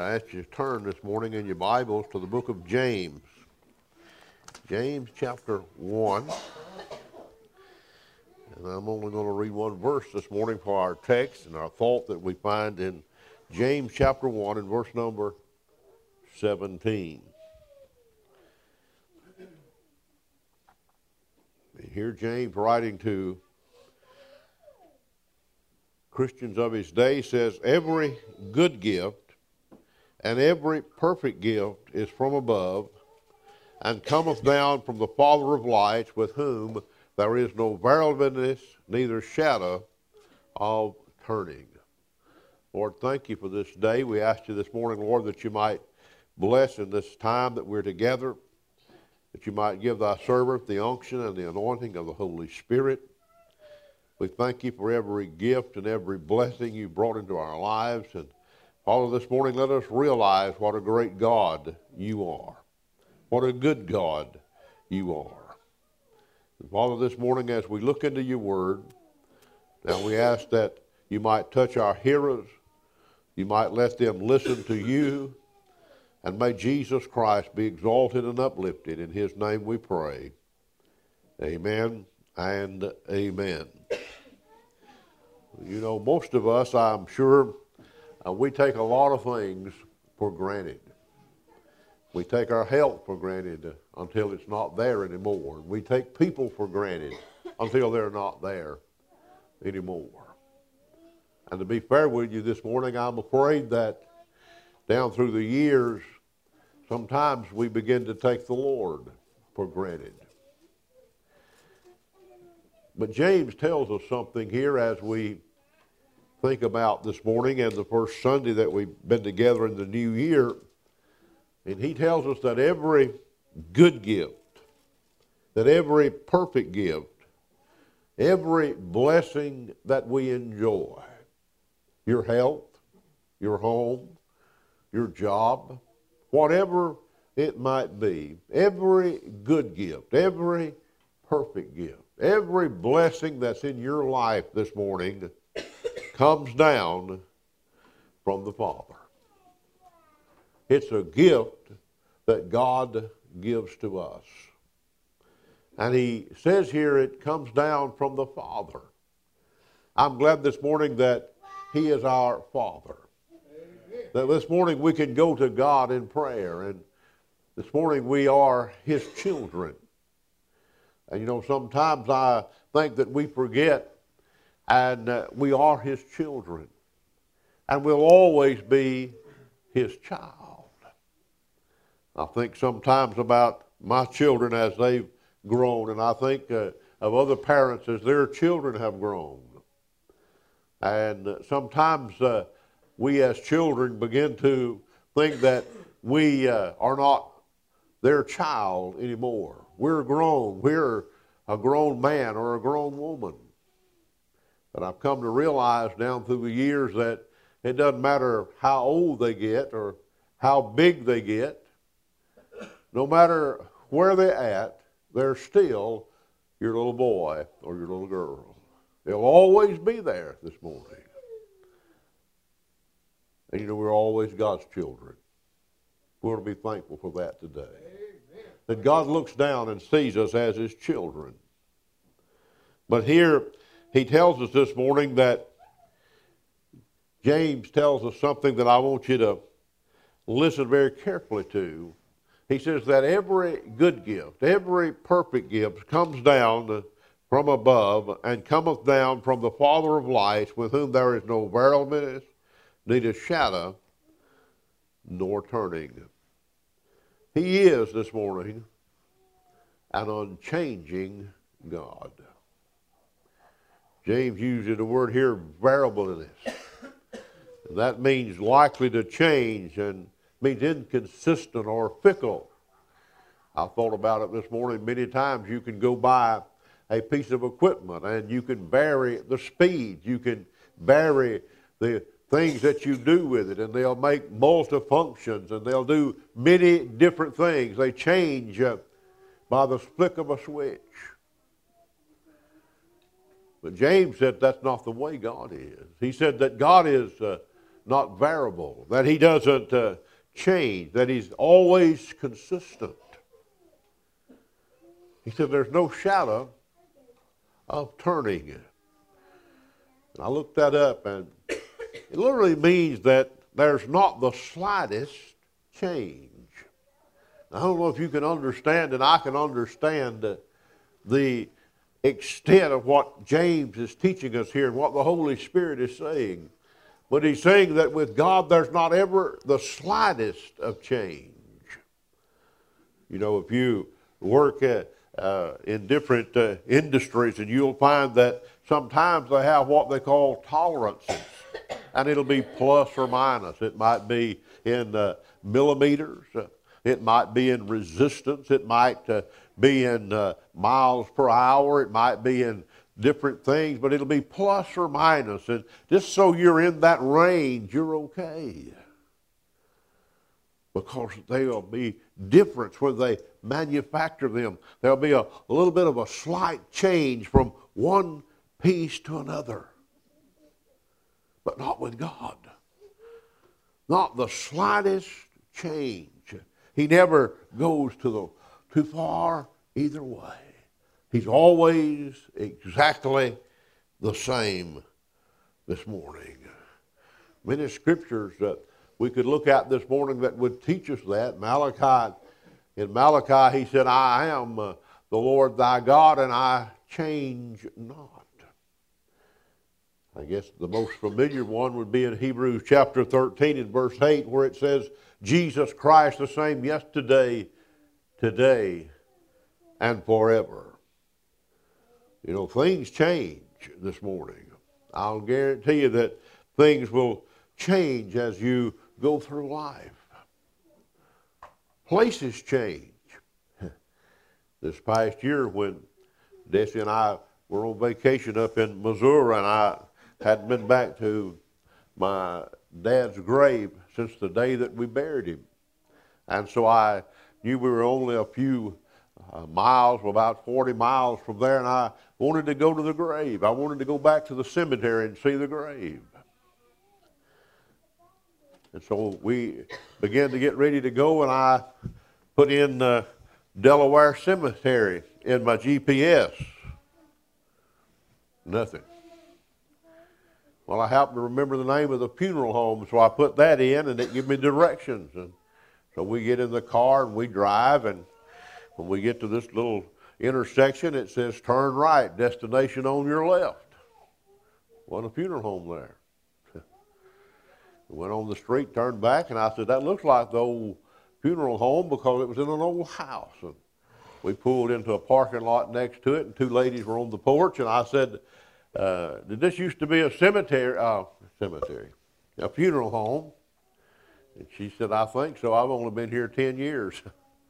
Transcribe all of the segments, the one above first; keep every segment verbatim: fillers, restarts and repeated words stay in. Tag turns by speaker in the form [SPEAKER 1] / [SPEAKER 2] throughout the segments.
[SPEAKER 1] I ask you to turn this morning in your Bibles to the book of James. James chapter one. And I'm only going to read one verse this morning for our text and our thought that we find in James chapter one and verse number seventeen. Here James, writing to Christians of his day, says, "Every good gift and every perfect gift is from above, and cometh down from the Father of lights, with whom there is no variableness, neither shadow of turning." Lord, thank you for this day. We ask you this morning, Lord, that you might bless in this time that we're together, that you might give thy servant the unction and the anointing of the Holy Spirit. We thank you for every gift and every blessing you brought into our lives. And Father, this morning let us realize what a great God you are. What a good God you are. And Father, this morning as we look into your word, now we ask that you might touch our hearers, you might let them listen to you, and may Jesus Christ be exalted and uplifted. In his name we pray. Amen and amen. You know, most of us, I'm sure, uh, we take a lot of things for granted. We take our health for granted uh, until it's not there anymore. We take people for granted until they're not there anymore. And to be fair with you this morning, I'm afraid that down through the years, sometimes we begin to take the Lord for granted. But James tells us something here as we think about this morning and the first Sunday that we've been together in the new year. And he tells us that every good gift, that every perfect gift, every blessing that we enjoy, your health, your home, your job, whatever it might be, every good gift, every perfect gift, every blessing that's in your life this morning comes down from the Father. It's a gift that God gives to us. And he says here it comes down from the Father. I'm glad this morning that he is our Father. Amen. That this morning we can go to God in prayer, and this morning we are his children. And you know, sometimes I think that we forget, and uh, we are his children, and we'll always be his child. I think sometimes about my children as they've grown, and I think uh, of other parents as their children have grown. And uh, sometimes uh, we as children begin to think that we uh, are not their child anymore. We're grown. We're a grown man or a grown woman. But I've come to realize down through the years that it doesn't matter how old they get or how big they get. No matter where they're at, they're still your little boy or your little girl. They'll always be there this morning. And you know, we're always God's children. We ought to be thankful for that today. Amen. That God looks down and sees us as his children. But here he tells us this morning that James tells us something that I want you to listen very carefully to. He says that every good gift, every perfect gift comes down from above and cometh down from the Father of lights, with whom there is no variableness, neither shadow nor turning. He is this morning an unchanging God. James uses the word here, variableness. That means likely to change and means inconsistent or fickle. I thought about it this morning. Many times you can go buy a piece of equipment and you can vary the speed. You can vary the things that you do with it, and they'll make multifunctions, and they'll do many different things. They change uh, by the flick of a switch. But James said that's not the way God is. He said that God is uh, not variable, that he doesn't uh, change, that he's always consistent. He said there's no shadow of turning. And I looked that up, and it literally means that there's not the slightest change. I don't know if you can understand, and I can understand uh, the extent of what James is teaching us here and what the Holy Spirit is saying. But he's saying that with God there's not ever the slightest of change. You know, if you work at, uh, in different uh, industries, and you'll find that sometimes they have what they call tolerances, and it'll be plus or minus. It might be in uh, millimeters. Uh, it might be in resistance. It might uh, be in uh, miles per hour. It might be in different things, but it'll be plus or minus. And just so you're in that range, you're okay. Because there'll be difference when they manufacture them. There'll be a, a little bit of a slight change from one piece to another. But not with God. Not the slightest change. He never goes to the too far either way. He's always exactly the same this morning. Many scriptures that we could look at this morning that would teach us that. Malachi, in Malachi, he said, I am uh, the Lord thy God, and I change not. I guess the most familiar one would be in Hebrews chapter thirteen and verse eight, where it says, Jesus Christ the same yesterday, today, and forever. You know, things change this morning. I'll guarantee you that things will change as you go through life. Places change. This past year when Desi and I were on vacation up in Missouri, and I hadn't been back to my dad's grave since the day that we buried him. And so I knew we were only a few uh, miles, about forty miles from there, and I wanted to go to the grave. I wanted to go back to the cemetery and see the grave. And so we began to get ready to go, and I put in uh, Delaware Cemetery in my G P S. Nothing. Well, I happened to remember the name of the funeral home, so I put that in, and it gave me directions. And so we get in the car, and we drive, and when we get to this little intersection, it says, turn right, destination on your left. Wasn't a funeral home there. We went on the street, turned back, and I said, that looks like the old funeral home because it was in an old house. And we pulled into a parking lot next to it, and two ladies were on the porch, and I said, uh, did this used to be a cemetery, uh, cemetery, a funeral home? And she said, I think so. I've only been here ten years.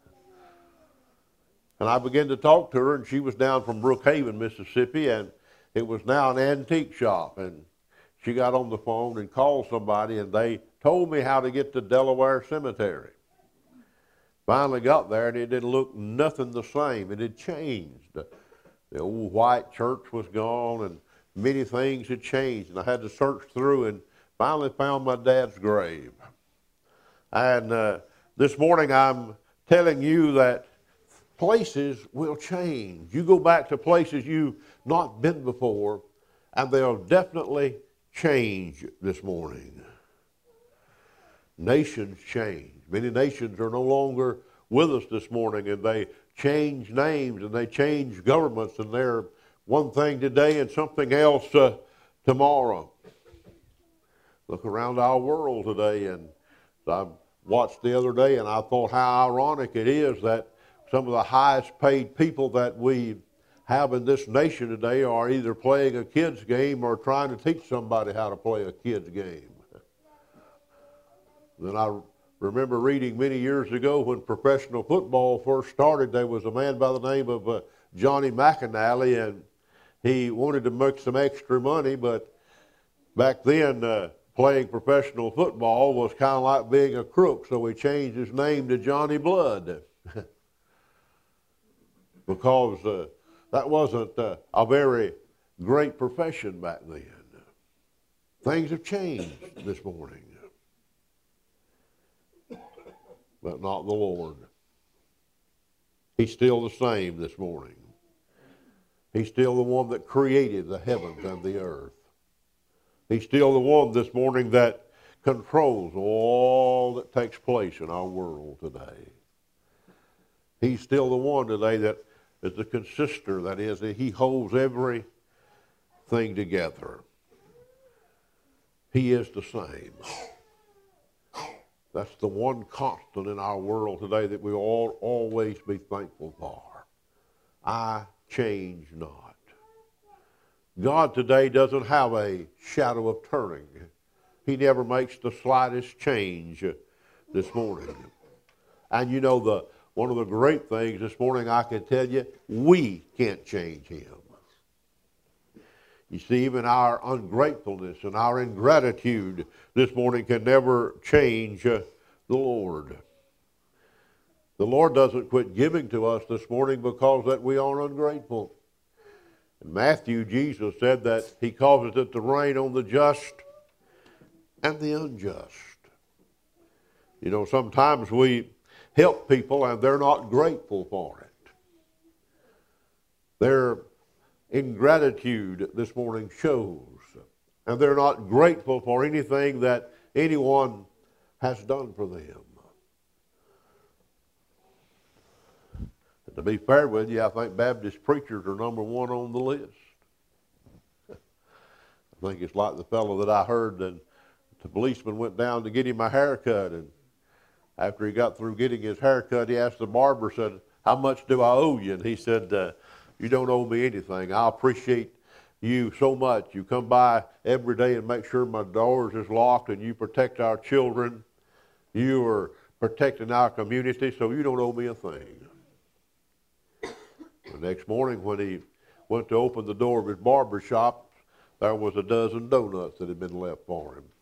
[SPEAKER 1] And I began to talk to her, and she was down from Brookhaven, Mississippi, and it was now an antique shop. And she got on the phone and called somebody, and they told me how to get to Delaware Cemetery. Finally got there, and it didn't look nothing the same. It had changed. The old white church was gone, and many things had changed. And I had to search through and finally found my dad's grave. And uh, this morning I'm telling you that places will change. You go back to places you've not been before, and they'll definitely change this morning. Nations change. Many nations are no longer with us this morning, and they change names, and they change governments, and they're one thing today and something else uh, tomorrow. Look around our world today, and I watched the other day, and I thought how ironic it is that some of the highest paid people that we have in this nation today are either playing a kid's game or trying to teach somebody how to play a kid's game. Then I remember reading many years ago when professional football first started, there was a man by the name of uh, Johnny McInally, and he wanted to make some extra money, but back then uh, playing professional football was kind of like being a crook, so he changed his name to Johnny Blood. Because uh, that wasn't uh, a very great profession back then. Things have changed this morning. But not the Lord. He's still the same this morning. He's still the one that created the heavens and the earth. He's still the one this morning that controls all that takes place in our world today. He's still the one today that is the consister, that is, that he holds everything together. He is the same. That's the one constant in our world today that we all always be thankful for. I change not. God today doesn't have a shadow of turning. He never makes the slightest change this morning. And you know, the one of the great things this morning, I can tell you, we can't change him. You see, even our ungratefulness and our ingratitude this morning can never change uh, the Lord. The Lord doesn't quit giving to us this morning because that we are ungrateful. In Matthew, Jesus said that he causes it to rain on the just and the unjust. You know, sometimes we help people and they're not grateful for it. Their ingratitude this morning shows, and they're not grateful for anything that anyone has done for them. And to be fair with you, I think Baptist preachers are number one on the list. I think it's like the fellow that I heard that the policeman went down to get him a haircut, and after he got through getting his haircut, he asked the barber, said, "How much do I owe you?" And he said, uh, "You don't owe me anything. I appreciate you so much. You come by every day and make sure my doors is locked, and you protect our children. You are protecting our community, so you don't owe me a thing." The next morning when he went to open the door of his barber shop, there was a dozen donuts that had been left for him.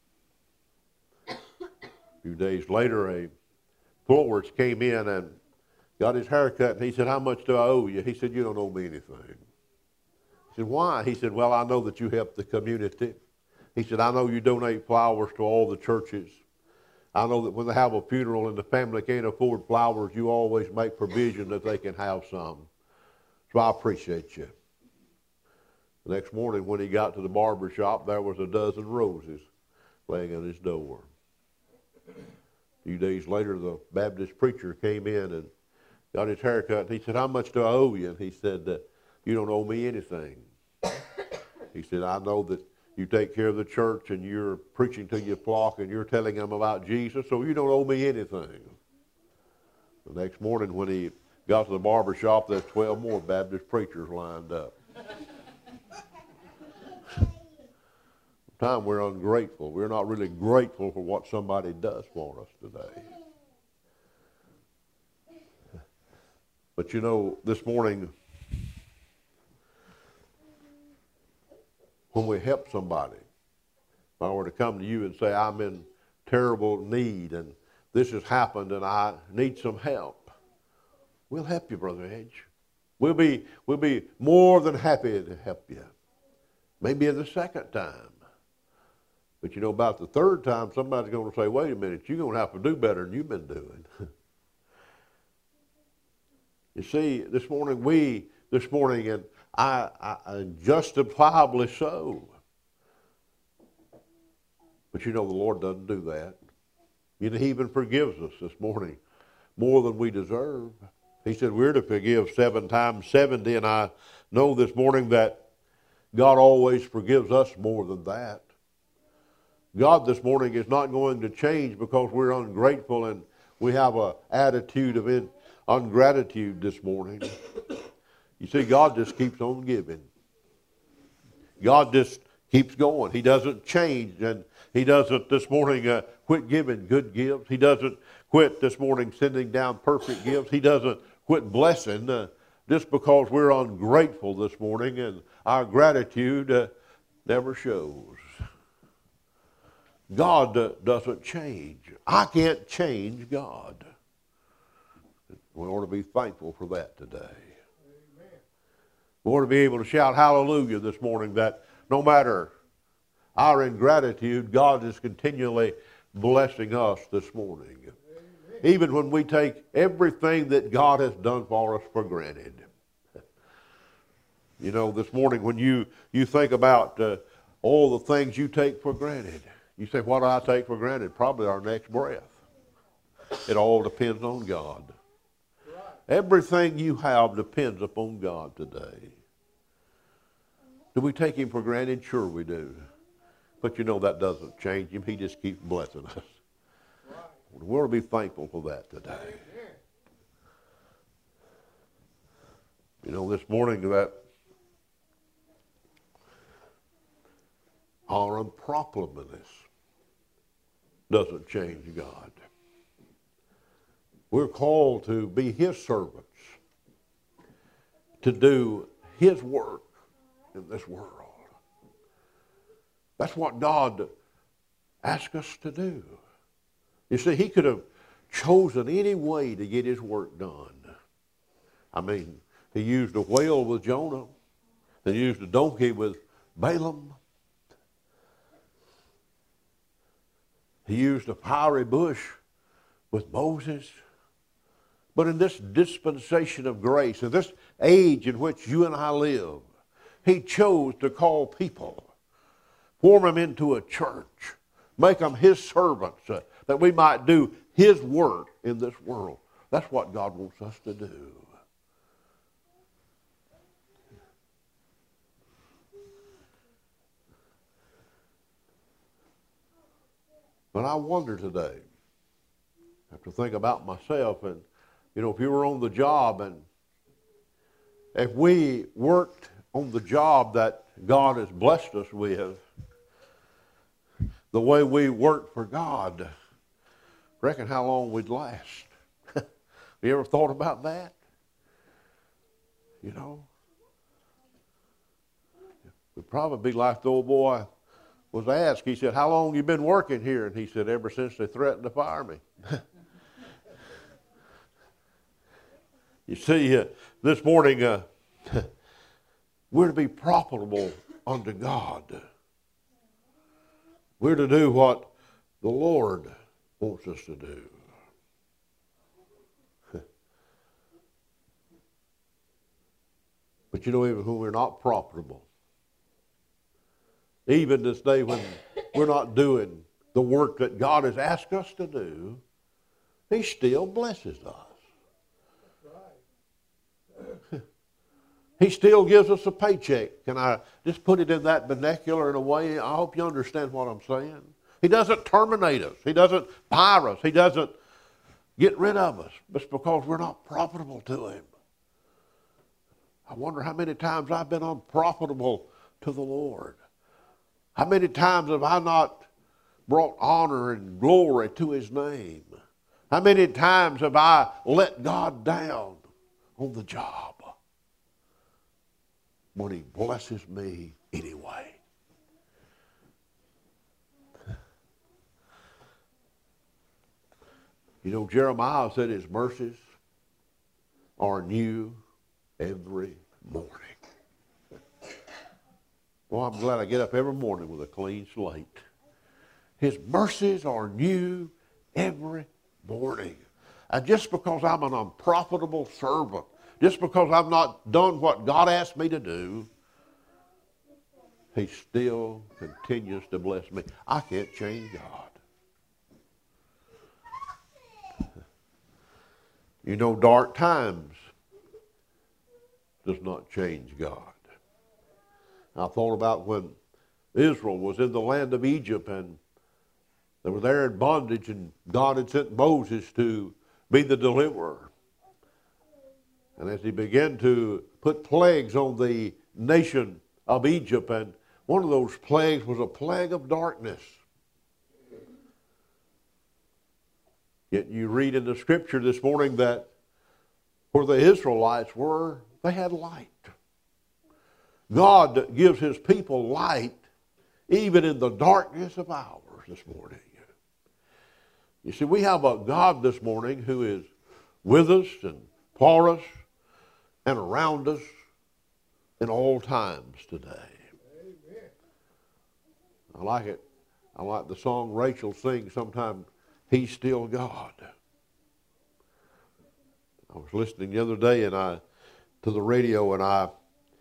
[SPEAKER 1] A few days later, a florist came in and got his hair cut, and he said, "How much do I owe you?" He said, "You don't owe me anything." He said, "Why?" He said, "Well, I know that you help the community." He said, "I know you donate flowers to all the churches. I know that when they have a funeral and the family can't afford flowers, you always make provision that they can have some. So I appreciate you." The next morning when he got to the barber shop, there was a dozen roses laying at his door. A few days later, the Baptist preacher came in and got his hair cut. He said, "How much do I owe you?" And he said, uh, "You don't owe me anything." He said, "I know that you take care of the church and you're preaching to your flock and you're telling them about Jesus, so you don't owe me anything." The next morning when he got to the barber shop, there's twelve more Baptist preachers lined up. Sometimes we're ungrateful. We're not really grateful for what somebody does for us today. But you know, this morning, when we help somebody, if I were to come to you and say, "I'm in terrible need and this has happened and I need some help," we'll help you, Brother Edge. We'll be, we'll be more than happy to help you. Maybe the second time. But you know, about the third time, somebody's going to say, "Wait a minute, you're going to have to do better than you've been doing." You see, this morning, we, this morning, and I, I, I justifiably so. But you know, the Lord doesn't do that. You know, he even forgives us this morning more than we deserve. He said we're to forgive seven times seventy, and I know this morning that God always forgives us more than that. God this morning is not going to change because we're ungrateful and we have an attitude of in, ungratitude this morning. You see, God just keeps on giving. God just keeps going. He doesn't change, and he doesn't this morning uh, quit giving good gifts. He doesn't quit this morning sending down perfect gifts. He doesn't quit blessing uh, just because we're ungrateful this morning, and our gratitude uh, never shows. God uh, doesn't change. I can't change God. We ought to be thankful for that today. Amen. We ought to be able to shout hallelujah this morning that no matter our ingratitude, God is continually blessing us this morning. Amen. Even when we take everything that God has done for us for granted. You know, this morning when you, you think about uh, all the things you take for granted, you say, what do I take for granted? Probably our next breath. It all depends on God. Right. Everything you have depends upon God today. Do we take him for granted? Sure we do. But you know that doesn't change him. He just keeps blessing us. Right. We ought to be thankful for that today. Amen. You know, this morning that our unprofitableness doesn't change God. We're called to be his servants, to do his work in this world. That's what God asked us to do. You see, he could have chosen any way to get his work done. I mean, he used a whale with Jonah. He used a donkey with Balaam. He used a fiery bush with Moses. But in this dispensation of grace, in this age in which you and I live, he chose to call people, form them into a church, make them his servants, uh, that we might do his work in this world. That's what God wants us to do. But I wonder today, I have to think about myself, and you know, if you were on the job and if we worked on the job that God has blessed us with, the way we work for God, reckon how long we'd last. You ever thought about that? You know? We'd probably be like the old boy was asked. He said, how long you been working here? And he said, ever since they threatened to fire me. You see, uh, this morning, uh, we're to be profitable unto God. We're to do what the Lord wants us to do. But you know, even when we're not profitable, even this day when we're not doing the work that God has asked us to do, he still blesses us. He still gives us a paycheck. Can I just put it in that vernacular in a way? I hope you understand what I'm saying. He doesn't terminate us. He doesn't fire us. He doesn't get rid of us. It's because we're not profitable to him. I wonder how many times I've been unprofitable to the Lord. How many times have I not brought honor and glory to his name? How many times have I let God down on the job when he blesses me anyway? You know, Jeremiah said his mercies are new every morning. Well, I'm glad I get up every morning with a clean slate. His mercies are new every morning. And just because I'm an unprofitable servant, just because I've not done what God asked me to do, he still continues to bless me. I can't change God. You know, dark times does not change God. I thought about when Israel was in the land of Egypt and they were there in bondage, and God had sent Moses to be the deliverer. And as he began to put plagues on the nation of Egypt, and one of those plagues was a plague of darkness. Yet you read in the scripture this morning that where the Israelites were, they had light. God gives his people light even in the darkness of hours this morning. You see, we have a God this morning who is with us and for us and around us in all times today. Amen. I like it. I like the song Rachel sings sometimes, He's Still God. I was listening the other day and I to the radio and I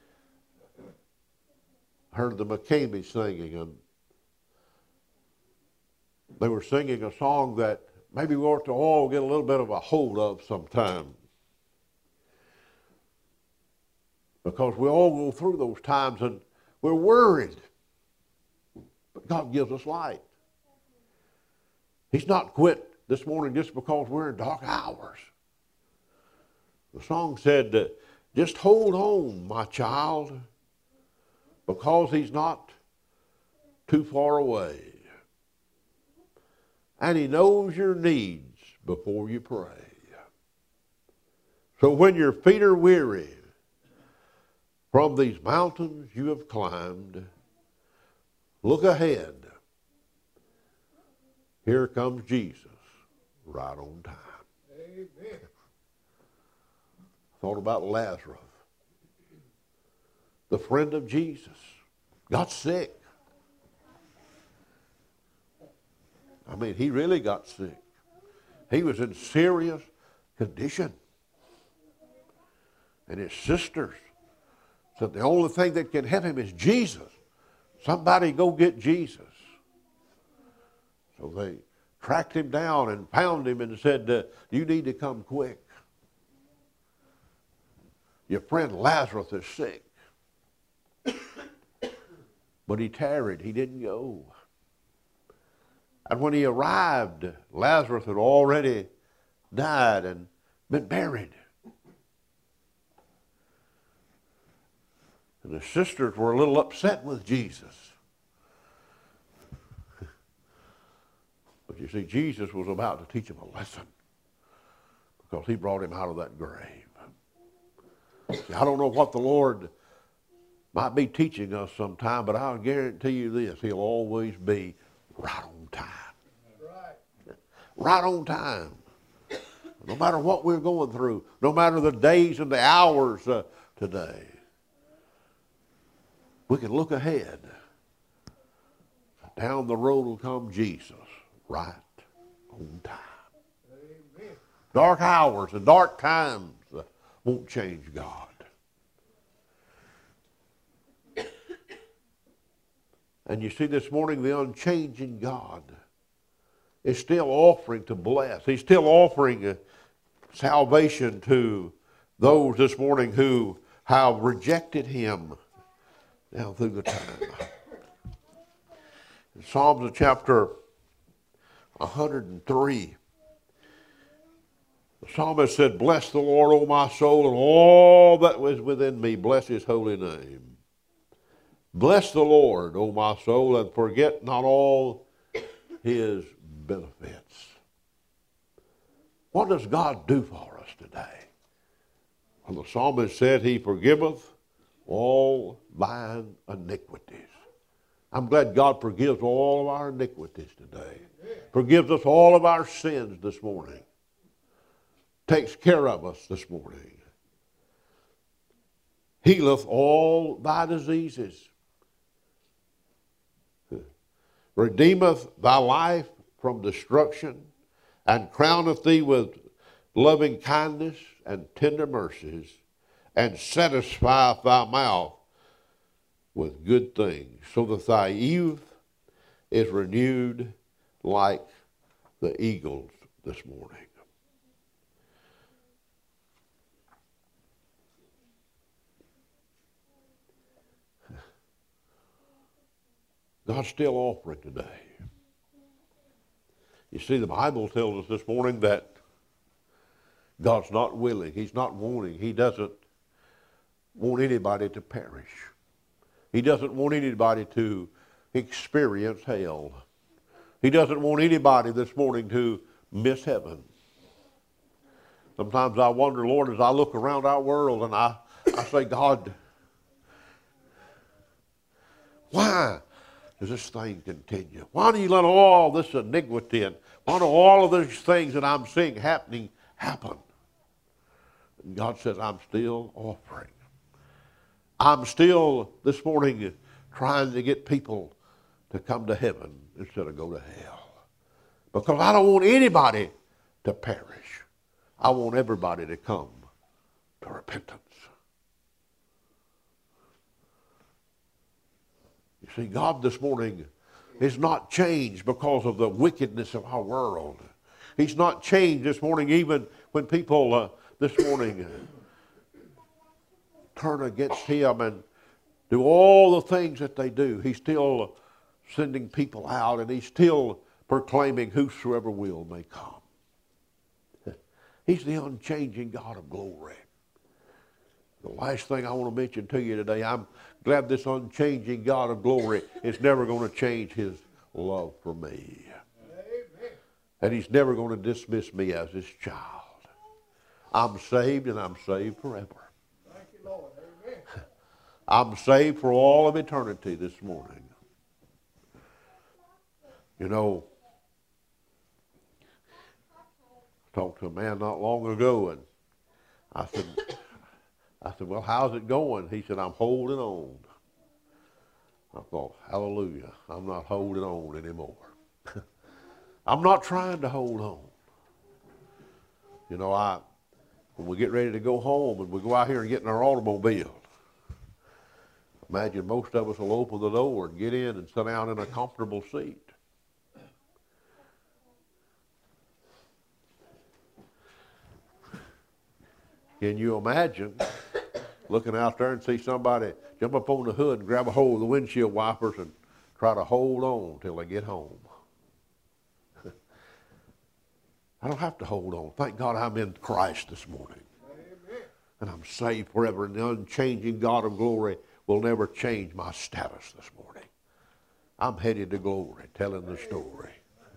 [SPEAKER 1] heard the McCamey singing, and they were singing a song that maybe we ought to all get a little bit of a hold of sometime. Because we all go through those times and we're worried. But God gives us light. He's not quit this morning just because we're in dark hours. The song said, just hold on, my child, because He's not too far away. And He knows your needs before you pray. So when your feet are weary from these mountains you have climbed, look ahead. Here comes Jesus, right on time. Amen. Thought about Lazarus, the friend of Jesus, got sick. I mean, he really got sick. He was in serious condition. And his sisters said the only thing that can help him is Jesus. Somebody go get Jesus. So they tracked him down and found him and said, uh, you need to come quick. Your friend Lazarus is sick. But he tarried. He didn't go. And when he arrived, Lazarus had already died and been buried. And the sisters were a little upset with Jesus. But you see, Jesus was about to teach him a lesson because he brought him out of that grave. See, I don't know what the Lord might be teaching us sometime, but I'll guarantee you this, He'll always be right on time. Right. Right on time. No matter what we're going through, no matter the days and the hours uh, today, we can look ahead. Down the road will come Jesus, right on time. Amen. Dark hours and dark times uh, won't change God. And you see this morning, the unchanging God is still offering to bless. He's still offering uh, salvation to those this morning who have rejected Him down through the time. In Psalms chapter one hundred three, the psalmist said, bless the Lord, O my soul, and all that was within me, bless His holy name. Bless the Lord, O my soul, and forget not all His benefits. What does God do for us today? Well, the psalmist said, He forgiveth all thine iniquities. I'm glad God forgives all of our iniquities today. Forgives us all of our sins this morning. Takes care of us this morning. Healeth all thy diseases. Redeemeth thy life from destruction, and crowneth thee with loving kindness and tender mercies, and satisfieth thy mouth with good things, so that thy youth is renewed like the eagles this morning. God's still offering today. You see, the Bible tells us this morning that God's not willing. He's not wanting. He doesn't want anybody to perish. He doesn't want anybody to experience hell. He doesn't want anybody this morning to miss heaven. Sometimes I wonder, Lord, as I look around our world and I, I say, God, why does this thing continue? Why do you let all this iniquity and why do all of these things that I'm seeing happening happen? And God says, I'm still offering. I'm still this morning trying to get people to come to heaven instead of go to hell. Because I don't want anybody to perish. I want everybody to come to repentance. You see, God this morning is not changed because of the wickedness of our world. He's not changed this morning even when people uh, this morning turn against him and do all the things that they do. He's still sending people out, and he's still proclaiming whosoever will may come. He's the unchanging God of glory. The last thing I want to mention to you today, I'm glad this unchanging God of glory is never going to change his love for me. Amen. And he's never going to dismiss me as his child. I'm saved, and I'm saved forever. Thank you, Lord. Amen. I'm saved for all of eternity this morning. You know, I talked to a man not long ago, and I said, I said, well, how's it going? He said, I'm holding on. I thought, hallelujah, I'm not holding on anymore. I'm not trying to hold on. You know, I when we get ready to go home and we go out here and get in our automobile, imagine most of us will open the door and get in and sit down in a comfortable seat. Can you imagine looking out there and see somebody jump up on the hood and grab a hold of the windshield wipers and try to hold on till they get home? I don't have to hold on. Thank God I'm in Christ this morning. Amen. And I'm saved forever, and the unchanging God of glory will never change my status this morning. I'm headed to glory, telling the story.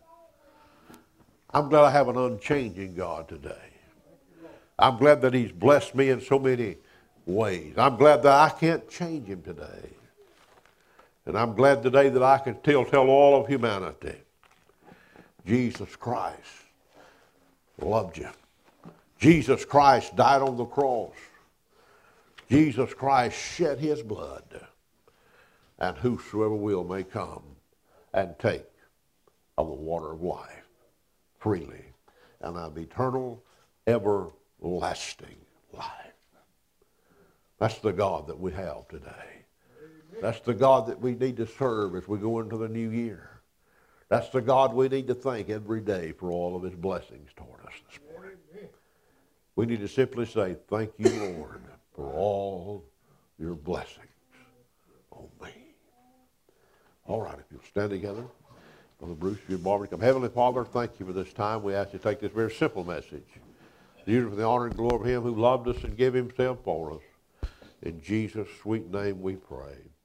[SPEAKER 1] I'm glad I have an unchanging God today. I'm glad that he's blessed me in so many ways. I'm glad that I can't change him today. And I'm glad today that I can still tell all of humanity, Jesus Christ loved you. Jesus Christ died on the cross. Jesus Christ shed his blood. And whosoever will may come and take of the water of life freely and have eternal, everlasting life. That's the God that we have today. Amen. That's the God that we need to serve as we go into the new year. That's the God we need to thank every day for all of his blessings toward us this morning. Amen. We need to simply say, thank you, Lord, for all your blessings on me. All right, if you'll stand together. Brother Bruce, you and Barbara, come. Heavenly Father, thank you for this time. We ask you to take this very simple message. Use it for the honor and glory of him who loved us and gave himself for us. In Jesus' sweet name we pray.